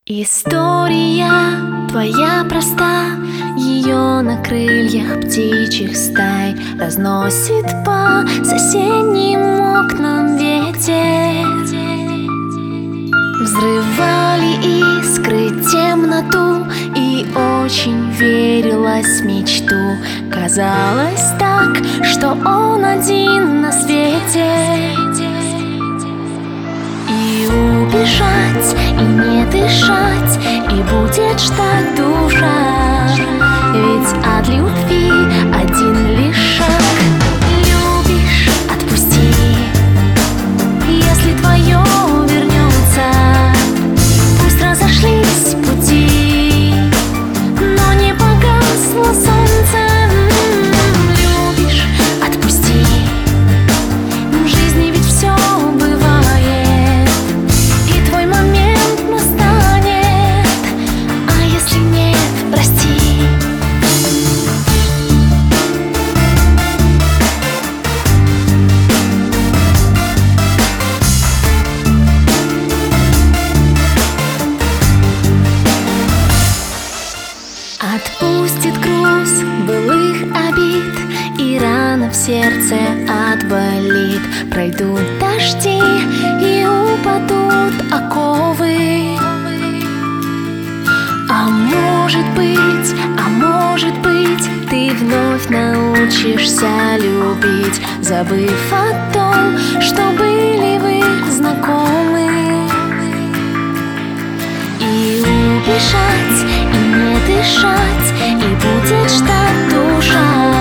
История твоя проста, ее на крыльях птичьих стай разносит по соседним окнам ветер. Взрывали искры темноту, и очень верилась в мечту. Казалось так, что он один на свете. И убежать, и не дышать, и будет ждать душа. Ведь от любви один лишь шаг. Любишь — отпусти, если твое вернется. Пусть разошлись пути, но не погасло солнце. Любишь — отпусти, в жизни ведь все бывает, и твой момент настанет. А если нет, прости. Отпустит груз былых обид, и рана в сердце отболит. Пройдут дожди и упадут оковы. А может быть, ты вновь научишься любить, забыв о том, что были вы знакомы. И убежать, и не дышать, и будет ждать душа.